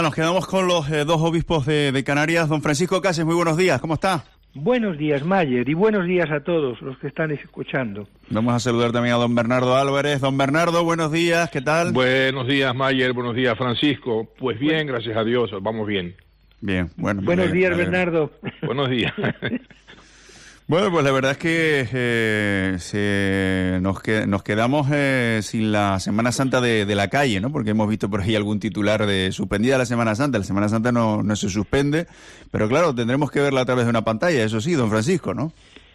Nos quedamos con los dos obispos de Canarias. Don Francisco Cases, muy buenos días, ¿cómo está? Buenos días, Mayer, y buenos días a todos los que están escuchando. Vamos a saludar también a don Bernardo Álvarez. Don Bernardo, buenos días, ¿qué tal? Buenos días, Mayer, buenos días, Francisco. Pues bien, gracias a Dios, vamos bien. Bien, bueno. Buenos días, Bernardo. Buenos días. Bueno, pues la verdad es que nos quedamos sin la Semana Santa de la calle, ¿no? Porque hemos visto por ahí algún titular de suspendida la Semana Santa. La Semana Santa no se suspende, pero claro, tendremos que verla a través de una pantalla, eso sí, don Francisco, ¿no?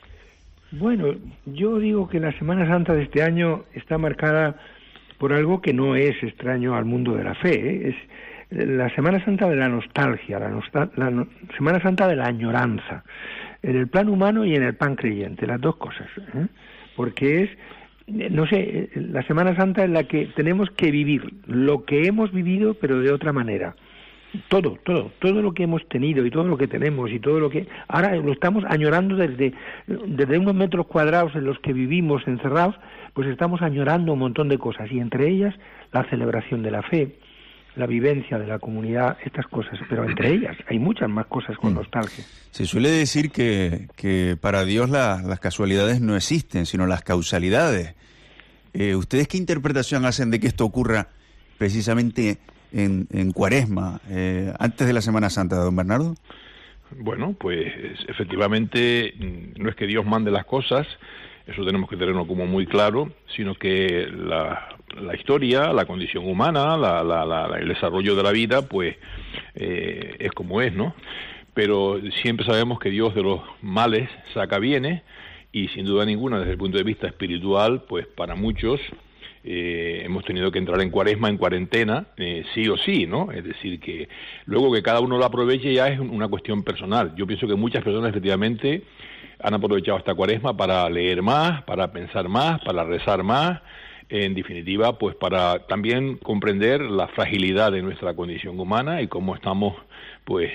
Bueno, yo digo que la Semana Santa de este año está marcada por algo que no es extraño al mundo de la fe, ¿eh? Es la Semana Santa de la nostalgia, la Semana Santa de la añoranza, en el plan humano y en el plan creyente, las dos cosas, ¿eh? Porque es, no sé, la Semana Santa en la que tenemos que vivir lo que hemos vivido, pero de otra manera. Todo lo que hemos tenido y todo lo que tenemos y todo lo que ahora lo estamos añorando desde unos metros cuadrados en los que vivimos encerrados, pues estamos añorando un montón de cosas, y entre ellas la celebración de la fe, la vivencia de la comunidad, estas cosas, pero entre ellas hay muchas más cosas con nostalgia. Se suele decir que para Dios las casualidades no existen, sino las causalidades. ¿Ustedes qué interpretación hacen de que esto ocurra precisamente en Cuaresma, antes de la Semana Santa, don Bernardo? Bueno, pues efectivamente no es que Dios mande las cosas, eso tenemos que tenerlo como muy claro, sino que la historia, la condición humana, el desarrollo de la vida, pues es como es, ¿no? Pero siempre sabemos que Dios de los males saca bienes, y sin duda ninguna, desde el punto de vista espiritual, pues para muchos hemos tenido que entrar en Cuaresma, en cuarentena, sí o sí, ¿no? Es decir, que luego que cada uno lo aproveche ya es una cuestión personal. Yo pienso que muchas personas efectivamente han aprovechado esta Cuaresma para leer más, para pensar más, para rezar más, en definitiva, pues para también comprender la fragilidad de nuestra condición humana y cómo estamos, pues,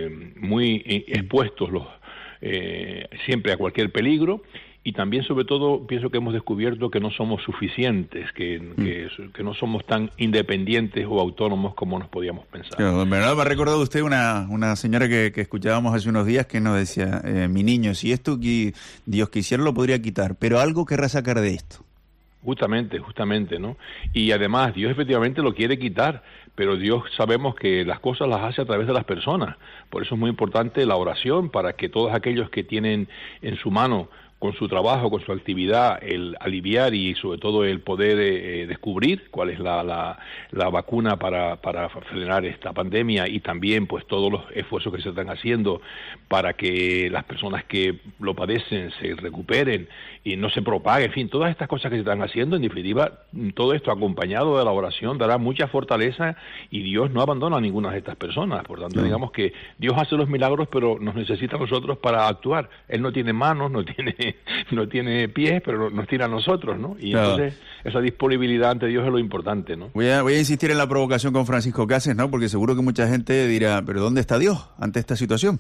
muy expuestos siempre a cualquier peligro. Y también, sobre todo, pienso que hemos descubierto que no somos suficientes, que no somos tan independientes o autónomos como nos podíamos pensar. Claro, don Bernardo, me ha recordado usted una señora que escuchábamos hace unos días que nos decía, mi niño, si esto Dios quisiera lo podría quitar, pero algo querrá sacar de esto. Justamente, ¿no? Y además, Dios efectivamente lo quiere quitar, pero Dios sabemos que las cosas las hace a través de las personas. Por eso es muy importante la oración, para que todos aquellos que tienen en su mano, con su trabajo, con su actividad, el aliviar y sobre todo el poder descubrir cuál es la vacuna para frenar esta pandemia, y también pues todos los esfuerzos que se están haciendo para que las personas que lo padecen se recuperen y no se propague, en fin, todas estas cosas que se están haciendo, en definitiva, todo esto acompañado de la oración dará mucha fortaleza, y Dios no abandona a ninguna de estas personas. Por tanto, digamos que Dios hace los milagros, pero nos necesita a nosotros para actuar. Él no tiene manos, no tiene pies, pero nos tira a nosotros, ¿no? Y entonces esa disponibilidad ante Dios es lo importante, ¿no? Voy a insistir en la provocación con Francisco Cases, ¿no? Porque seguro que mucha gente dirá, ¿pero dónde está Dios ante esta situación?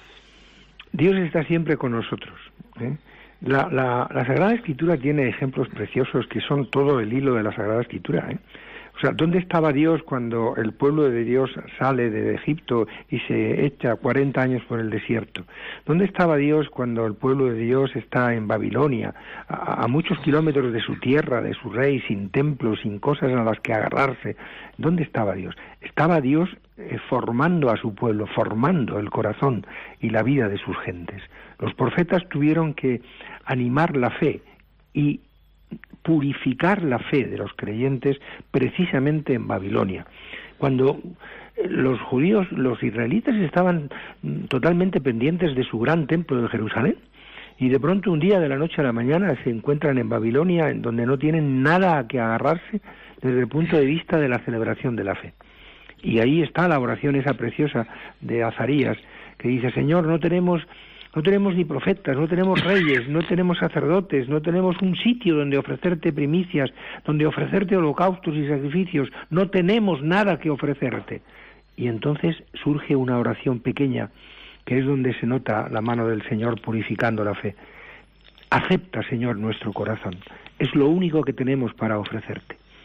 Dios está siempre con nosotros, ¿eh? La Sagrada Escritura tiene ejemplos preciosos que son todo el hilo de la Sagrada Escritura, ¿eh? O sea, ¿dónde estaba Dios cuando el pueblo de Dios sale de Egipto y se echa 40 años por el desierto? ¿Dónde estaba Dios cuando el pueblo de Dios está en Babilonia, a muchos kilómetros de su tierra, de su rey, sin templos, sin cosas a las que agarrarse? ¿Dónde estaba Dios? Estaba Dios formando a su pueblo, formando el corazón y la vida de sus gentes. Los profetas tuvieron que animar la fe y purificar la fe de los creyentes precisamente en Babilonia, cuando los judíos, los israelitas, estaban totalmente pendientes de su gran templo de Jerusalén, y de pronto un día, de la noche a la mañana, se encuentran en Babilonia, en donde no tienen nada a que agarrarse desde el punto de vista de la celebración de la fe. Y ahí está la oración esa preciosa de Azarías, que dice: Señor, no tenemos ni profetas, no tenemos reyes, no tenemos sacerdotes, no tenemos un sitio donde ofrecerte primicias, donde ofrecerte holocaustos y sacrificios, no tenemos nada que ofrecerte. Y entonces surge una oración pequeña, que es donde se nota la mano del Señor purificando la fe. Acepta, Señor, nuestro corazón, es lo único que tenemos para ofrecerte.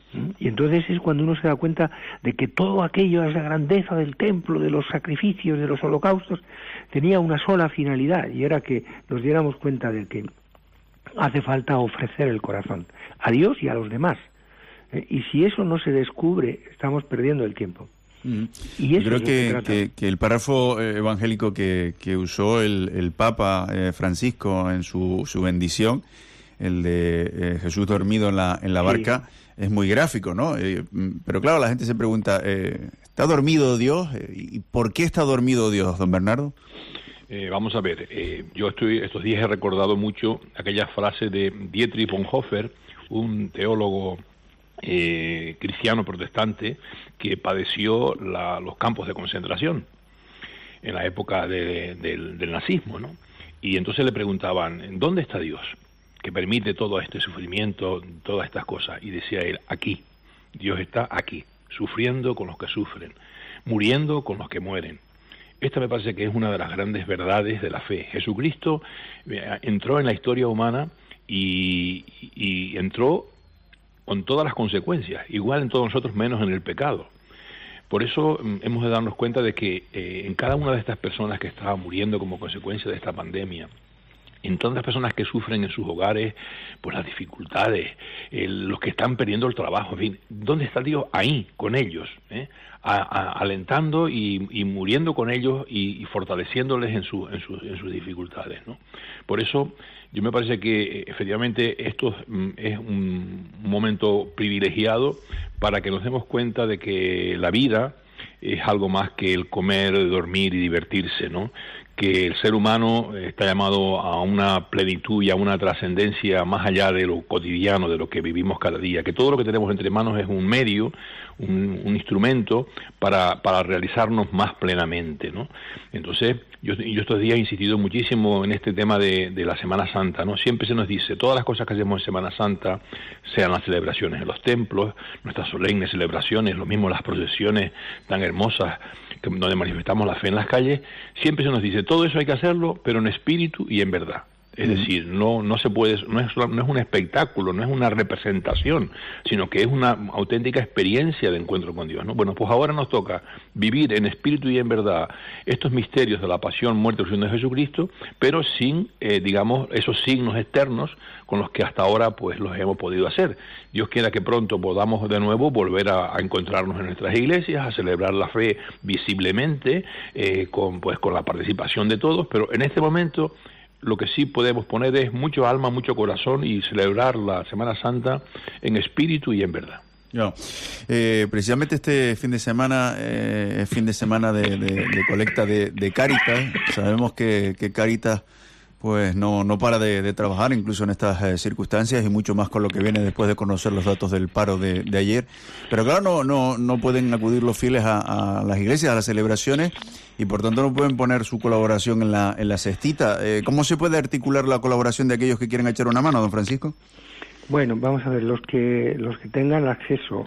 Y entonces es cuando uno se da cuenta de que todo aquello, esa grandeza del templo, de los sacrificios, de los holocaustos, tenía una sola finalidad, y era que nos diéramos cuenta de que hace falta ofrecer el corazón a Dios y a los demás. Y si eso no se descubre, estamos perdiendo el tiempo. Y eso creo que el párrafo evangélico que usó el Papa Francisco en su bendición, el de Jesús dormido en la barca, es muy gráfico, ¿no? Pero claro, la gente se pregunta, ¿está dormido Dios? ¿Y por qué está dormido Dios, don Bernardo? Vamos a ver, yo estos días he recordado mucho aquella frase de Dietrich Bonhoeffer, un teólogo cristiano protestante que padeció los campos de concentración en la época del nazismo, ¿no? Y entonces le preguntaban, ¿dónde está Dios que permite todo este sufrimiento, todas estas cosas? Y decía él, aquí, Dios está aquí, sufriendo con los que sufren, muriendo con los que mueren. Esta me parece que es una de las grandes verdades de la fe. Jesucristo entró en la historia humana y entró con todas las consecuencias, igual en todos nosotros, menos en el pecado. Por eso hemos de darnos cuenta de que en cada una de estas personas que estaban muriendo como consecuencia de esta pandemia, en todas las personas que sufren en sus hogares por las dificultades, los que están perdiendo el trabajo, en fin, ¿dónde está Dios? Ahí, con ellos, alentando y muriendo con ellos y fortaleciéndoles en sus dificultades, ¿no? Por eso yo me parece que efectivamente esto es un momento privilegiado para que nos demos cuenta de que la vida es algo más que el comer, dormir y divertirse, ¿no? Que el ser humano está llamado a una plenitud y a una trascendencia más allá de lo cotidiano, de lo que vivimos cada día, que todo lo que tenemos entre manos es un medio, un instrumento para realizarnos más plenamente, ¿no? Entonces, yo estos días he insistido muchísimo en este tema de la Semana Santa, ¿no? Siempre se nos dice, todas las cosas que hacemos en Semana Santa, sean las celebraciones en los templos, nuestras solemnes celebraciones, lo mismo las procesiones tan hermosas donde manifestamos la fe en las calles, siempre se nos dice, todo eso hay que hacerlo, pero en espíritu y en verdad. Es decir, no se puede, no es un espectáculo, no es una representación, sino que es una auténtica experiencia de encuentro con Dios, ¿no? Bueno, pues ahora nos toca vivir en espíritu y en verdad estos misterios de la pasión, muerte y resurrección de Jesucristo, pero sin, digamos, esos signos externos con los que hasta ahora pues los hemos podido hacer. Dios quiera que pronto podamos de nuevo volver a encontrarnos en nuestras iglesias, a celebrar la fe visiblemente, con la participación de todos, pero en este momento lo que sí podemos poner es mucho alma, mucho corazón y celebrar la Semana Santa en espíritu y en verdad. No. Precisamente este fin de semana es fin de semana de colecta de Cáritas. Sabemos que Cáritas pues no para de trabajar incluso en estas circunstancias y mucho más con lo que viene después de conocer los datos del paro de ayer. Pero claro, no pueden acudir los fieles a las iglesias, a las celebraciones, y por tanto no pueden poner su colaboración en la cestita. ¿Cómo se puede articular la colaboración de aquellos que quieren echar una mano, don Francisco? Bueno, vamos a ver, los que tengan acceso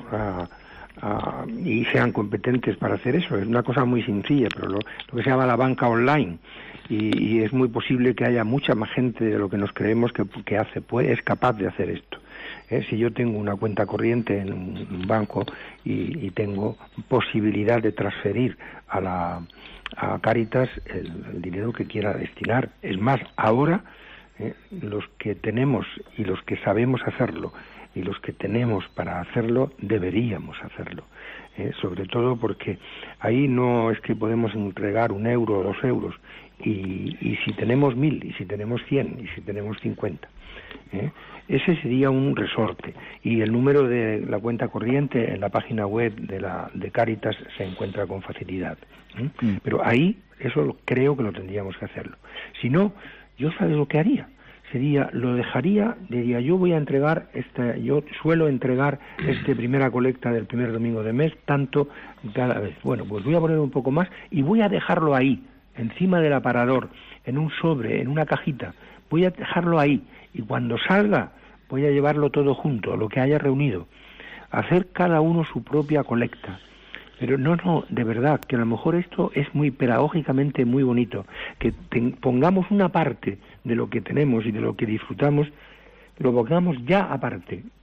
y sean competentes para hacer eso, es una cosa muy sencilla, pero lo que se llama la banca online, y es muy posible que haya mucha más gente de lo que nos creemos que es capaz de hacer esto. Si yo tengo una cuenta corriente en un banco y tengo posibilidad de transferir a Cáritas el dinero que quiera destinar, es más, ahora los que tenemos y los que sabemos hacerlo y los que tenemos para hacerlo, deberíamos hacerlo. Sobre todo porque ahí no es que podemos entregar 1 euro o 2 euros, y si tenemos 1000, y si tenemos 100, y si tenemos 50. Ese sería un resorte, y el número de la cuenta corriente en la página web de Cáritas se encuentra con facilidad. Pero ahí, eso creo que lo tendríamos que hacerlo. Si no, yo sabes lo que haría. Diría, yo voy a entregar yo suelo entregar primera colecta del primer domingo de mes, tanto cada vez. Bueno, pues voy a poner un poco más y voy a dejarlo ahí, encima del aparador, en un sobre, en una cajita. Voy a dejarlo ahí y cuando salga voy a llevarlo todo junto, lo que haya reunido. Hacer cada uno su propia colecta. Pero no, de verdad, que a lo mejor esto es muy pedagógicamente muy bonito, que pongamos una parte de lo que tenemos y de lo que disfrutamos, lo pongamos ya aparte,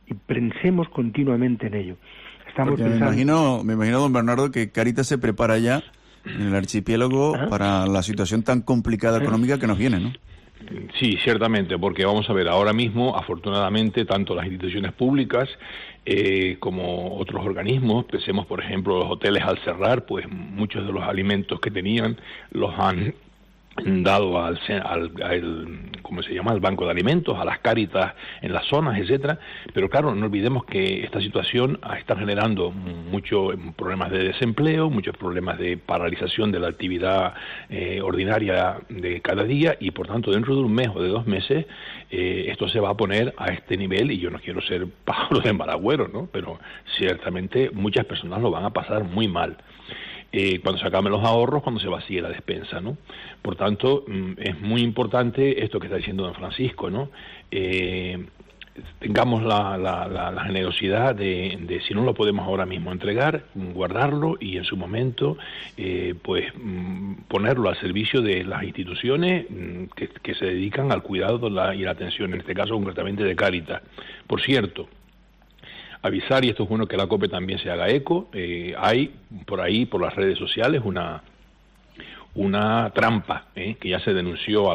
y pensemos continuamente en ello. Porque me imagino, don Bernardo, que Cáritas se prepara ya en el archipiélago para la situación tan complicada económica que nos viene, ¿no? Sí, ciertamente, porque vamos a ver, ahora mismo, afortunadamente, tanto las instituciones públicas como otros organismos, pensemos, por ejemplo, los hoteles al cerrar, pues muchos de los alimentos que tenían los han dado al ¿cómo se llama?, al banco de alimentos, a las Cáritas en las zonas, etcétera. Pero claro, no olvidemos que esta situación está generando muchos problemas de desempleo, muchos problemas de paralización de la actividad ordinaria de cada día, y por tanto dentro de un mes o de 2 meses esto se va a poner a este nivel, y yo no quiero ser pájaro de mal agüero, ¿no?, pero ciertamente muchas personas lo van a pasar muy mal. Cuando se acaben los ahorros, cuando se vacíe la despensa, ¿no? Por tanto, es muy importante esto que está diciendo don Francisco, ¿no? Tengamos la generosidad de, si no lo podemos ahora mismo entregar, guardarlo y en su momento, pues, ponerlo al servicio de las instituciones que se dedican al cuidado y la atención, en este caso concretamente de Cáritas. Por cierto, avisar, y esto es bueno que la COPE también se haga eco, hay por ahí, por las redes sociales, una trampa que ya se denunció a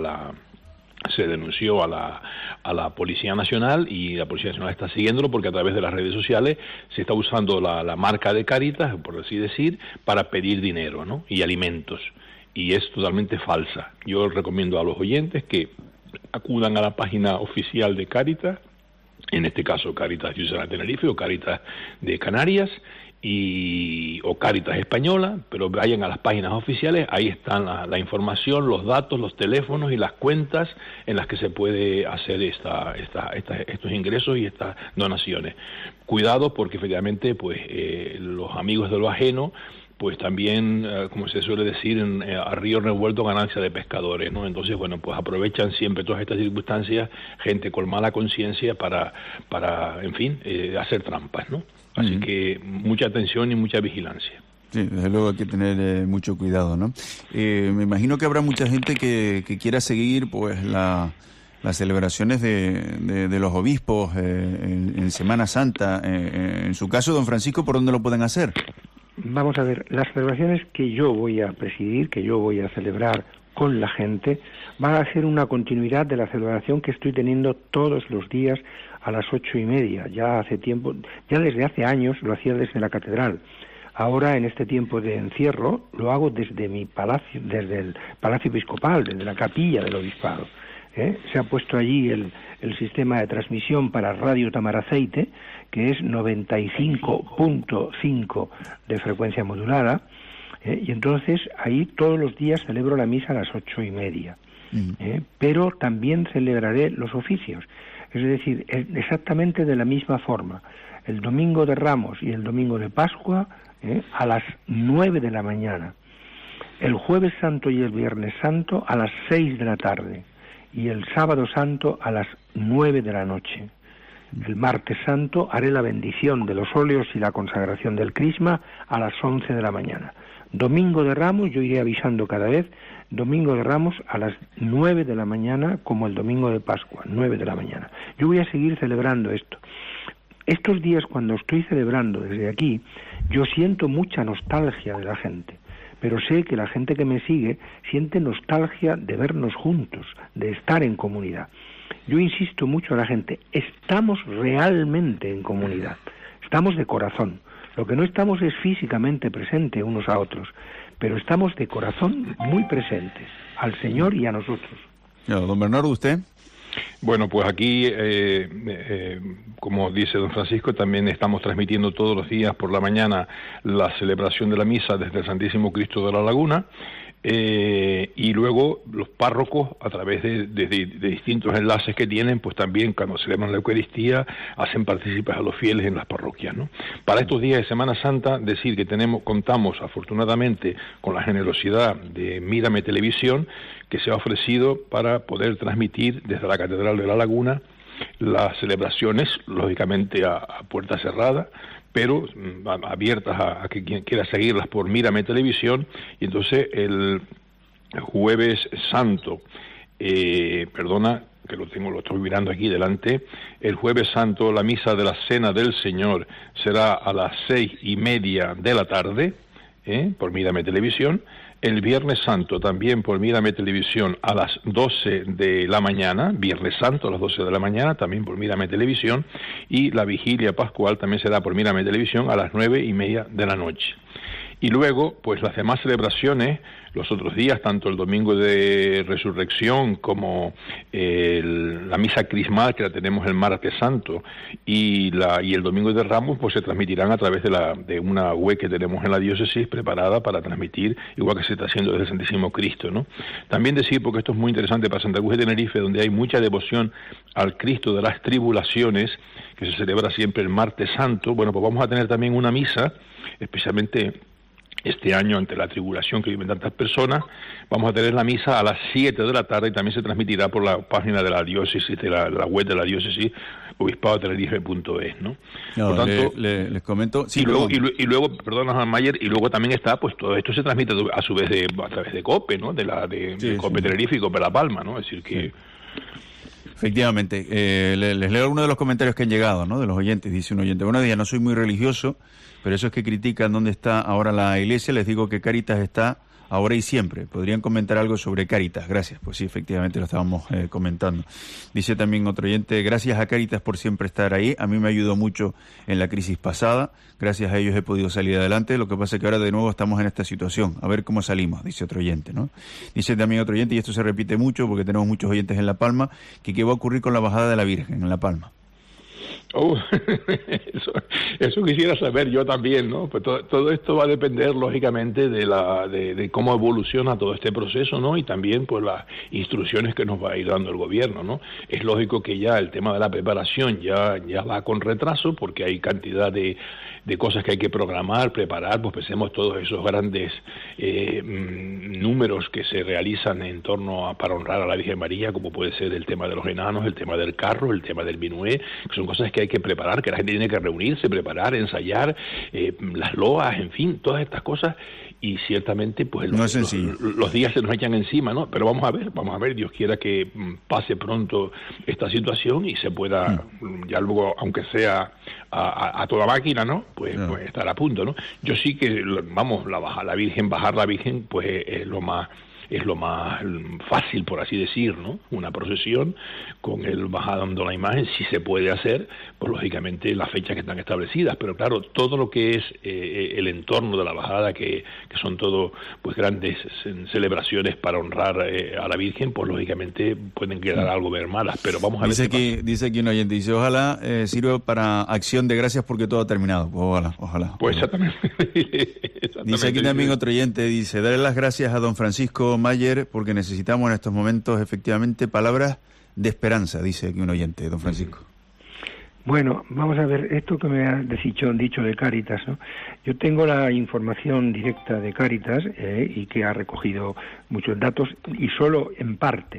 la Policía Nacional, y la Policía Nacional está siguiéndolo porque a través de las redes sociales se está usando la marca de Cáritas, por así decir, para pedir dinero, ¿no?, y alimentos, y es totalmente falsa. Yo recomiendo a los oyentes que acudan a la página oficial de Cáritas, en este caso Cáritas Diocesana de Tenerife o Cáritas de Canarias o Cáritas Española, pero vayan a las páginas oficiales, ahí están la información, los datos, los teléfonos y las cuentas en las que se puede hacer estos ingresos y estas donaciones. Cuidado, porque efectivamente pues los amigos de lo ajeno, pues también, como se suele decir, a río revuelto ganancia de pescadores, ¿no? Entonces, bueno, pues aprovechan siempre todas estas circunstancias, gente con mala conciencia para en fin, hacer trampas, ¿no? Así que mucha atención y mucha vigilancia. Sí, desde luego hay que tener mucho cuidado, ¿no? Me imagino que habrá mucha gente que quiera seguir, pues, las celebraciones de los obispos en Semana Santa. En su caso, don Francisco, ¿por dónde lo pueden hacer? Vamos a ver, las celebraciones que yo voy a presidir, que yo voy a celebrar con la gente, van a ser una continuidad de la celebración que estoy teniendo todos los días a las 8:30. Ya hace tiempo, ya desde hace años lo hacía desde la catedral. Ahora, en este tiempo de encierro, lo hago desde mi palacio, desde el Palacio Episcopal, desde la capilla del obispado. Se ha puesto allí el sistema de transmisión para Radio Tamaraceite, que es 95.5 de frecuencia modulada, y entonces ahí todos los días celebro la misa a las 8:30. Pero también celebraré los oficios, es decir, exactamente de la misma forma. El domingo de Ramos y el domingo de Pascua a las 9 de la mañana. El Jueves Santo y el Viernes Santo a las 6 de la tarde. Y el Sábado Santo a las 9 de la noche. El Martes Santo haré la bendición de los óleos y la consagración del crisma a las 11 de la mañana. Domingo de Ramos, yo iré avisando cada vez, Domingo de Ramos a las 9 de la mañana, como el Domingo de Pascua, 9 de la mañana. Yo voy a seguir celebrando esto. Estos días, cuando estoy celebrando desde aquí, yo siento mucha nostalgia de la gente. Pero sé que la gente que me sigue siente nostalgia de vernos juntos, de estar en comunidad. Yo insisto mucho a la gente, estamos realmente en comunidad, estamos de corazón. Lo que no estamos es físicamente presentes unos a otros, pero estamos de corazón muy presentes, al Señor y a nosotros. Don Bernardo, ¿usted? Bueno, pues aquí, como dice don Francisco, también estamos transmitiendo todos los días por la mañana la celebración de la misa desde el Santísimo Cristo de la Laguna, y luego los párrocos, a través de distintos enlaces que tienen, pues también cuando celebran la Eucaristía hacen partícipes a los fieles en las parroquias, ¿no? Para estos días de Semana Santa, decir que contamos afortunadamente con la generosidad de Mírame Televisión, que se ha ofrecido para poder transmitir desde la Catedral de la Laguna las celebraciones, lógicamente a puerta cerrada, pero abiertas a que quien quiera seguirlas por Mírame Televisión. Y entonces el Jueves Santo, que lo estoy mirando aquí delante, el Jueves Santo, la misa de la Cena del Señor será a las 6:30 de la tarde, por Mírame Televisión. El Viernes Santo también por Mírame Televisión a las 12 de la mañana, Viernes Santo a las 12 de la mañana, también por Mírame Televisión, y la Vigilia Pascual también será por Mírame Televisión a las 9:30 de la noche. Y luego, pues las demás celebraciones, los otros días, tanto el Domingo de Resurrección como la Misa Crismal, que la tenemos el Martes Santo, y el Domingo de Ramos, pues se transmitirán a través de una web que tenemos en la diócesis preparada para transmitir, igual que se está haciendo desde el Santísimo Cristo, ¿no? También decir, porque esto es muy interesante para Santa Cruz de Tenerife, donde hay mucha devoción al Cristo de las Tribulaciones, que se celebra siempre el Martes Santo. Bueno, pues vamos a tener también una misa, especialmente este año, ante la tribulación que viven tantas personas, vamos a tener la misa a las 7 de la tarde y también se transmitirá por la página de la diócesis, de la web de la diócesis, obispadotenerife.es, ¿no? Por tanto, les comento... Sí, y luego, perdón, Juan Mayer, y luego también está, pues todo esto se transmite a su vez a través de COPE, ¿no? De COPE Tenerife y COPE La Palma, ¿no? Es decir que... Sí. Efectivamente, les leo uno de los comentarios que han llegado, ¿no? De los oyentes. Dice un oyente: buenos días, no soy muy religioso, pero eso es que critican dónde está ahora la iglesia. Les digo que Cáritas está ahora y siempre. ¿Podrían comentar algo sobre Cáritas? Gracias. Pues sí, efectivamente lo estábamos comentando. Dice también otro oyente: gracias a Cáritas por siempre estar ahí. A mí me ayudó mucho en la crisis pasada. Gracias a ellos he podido salir adelante. Lo que pasa es que ahora de nuevo estamos en esta situación. A ver cómo salimos, dice otro oyente, ¿no? Dice también otro oyente, y esto se repite mucho porque tenemos muchos oyentes en La Palma, que qué va a ocurrir con la bajada de la Virgen en La Palma. Eso quisiera saber yo también, ¿no? Pues todo esto va a depender, lógicamente, de cómo evoluciona todo este proceso, ¿no? Y también, pues, las instrucciones que nos va a ir dando el gobierno, ¿no? Es lógico que ya el tema de la preparación ya va con retraso, porque hay cantidad de cosas que hay que programar, preparar. Pues pensemos todos esos grandes números que se realizan en torno para honrar a la Virgen María, como puede ser el tema de los enanos, el tema del carro, el tema del minué, que son cosas que hay que preparar, que la gente tiene que reunirse, preparar, ensayar, las loas, en fin, todas estas cosas. Y ciertamente, pues no es sencillo. Los días se nos echan encima, ¿no? Pero vamos a ver, Dios quiera que pase pronto esta situación y se pueda, ya luego, aunque sea a toda máquina, ¿no? Pues estar a punto, ¿no? Yo sí que, bajar la Virgen, pues es lo más fácil, por así decir, ¿no? Una procesión con el bajando la imagen, si se puede hacer, pues lógicamente las fechas que están establecidas, pero claro, todo lo que es el entorno de la bajada, que son todo, pues, grandes celebraciones para honrar a la Virgen, pues lógicamente pueden quedar algo mermadas, pero vamos a ver. Dice aquí un oyente, dice: ojalá sirva para acción de gracias porque todo ha terminado. Pues ojalá. Pues exactamente. Dice aquí también otro oyente, dice: darle las gracias a don Francisco Mayer porque necesitamos en estos momentos efectivamente palabras de esperanza, dice aquí un oyente, don Francisco. Bueno, vamos a ver, esto que me ha dicho de Cáritas, ¿no? Yo tengo la información directa de Cáritas y que ha recogido muchos datos, y solo en parte.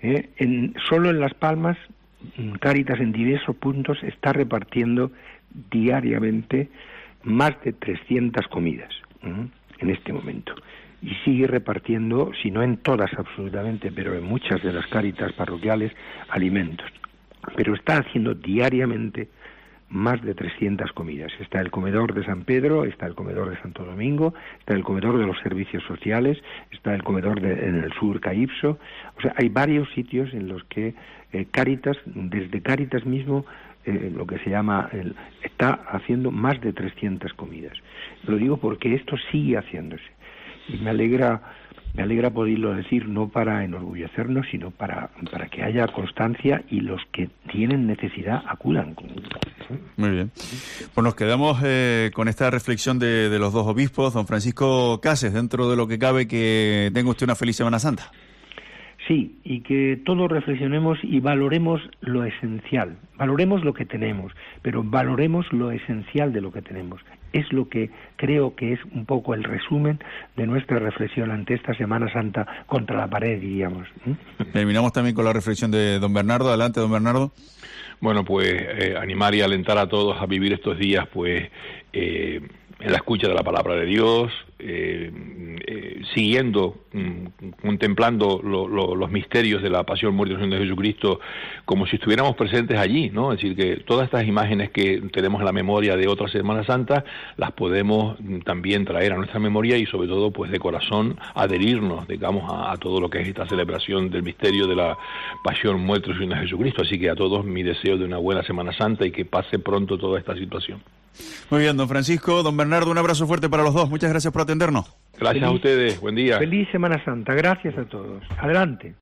Solo en Las Palmas, Cáritas en diversos puntos está repartiendo diariamente más de 300 comidas en este momento. Y sigue repartiendo, si no en todas absolutamente, pero en muchas de las Cáritas parroquiales, alimentos. Pero está haciendo diariamente más de 300 comidas. Está el comedor de San Pedro, está el comedor de Santo Domingo, está el comedor de los servicios sociales, está el comedor en el sur Caipso. O sea, hay varios sitios en los que Cáritas, desde Cáritas mismo, lo que se llama, está haciendo más de 300 comidas. Lo digo porque esto sigue haciéndose. Y me alegra poderlo decir, no para enorgullecernos, sino para que haya constancia y los que tienen necesidad acudan. Muy bien. Pues nos quedamos con esta reflexión de los dos obispos. Don Francisco Cases, dentro de lo que cabe, que tenga usted una feliz Semana Santa. Sí, y que todos reflexionemos y valoremos lo esencial. Valoremos lo que tenemos, pero valoremos lo esencial de lo que tenemos. Es lo que creo que es un poco el resumen de nuestra reflexión ante esta Semana Santa contra la pared, diríamos. Terminamos también con la reflexión de don Bernardo. Adelante, don Bernardo. Bueno, pues animar y alentar a todos a vivir estos días, pues en la escucha de la palabra de Dios, siguiendo, contemplando los misterios de la pasión, muerte y resurrección de Jesucristo, como si estuviéramos presentes allí, ¿no? Es decir, que todas estas imágenes que tenemos en la memoria de otras Semanas Santas, las podemos también traer a nuestra memoria y sobre todo, pues de corazón, adherirnos, digamos, a todo lo que es esta celebración del misterio de la pasión, muerte y resurrección de Jesucristo. Así que a todos mi deseo de una buena Semana Santa y que pase pronto toda esta situación. Muy bien, don Francisco, don Bernardo, un abrazo fuerte para los dos. Muchas gracias por atendernos. Gracias a ustedes, buen día. Feliz Semana Santa, gracias a todos. Adelante.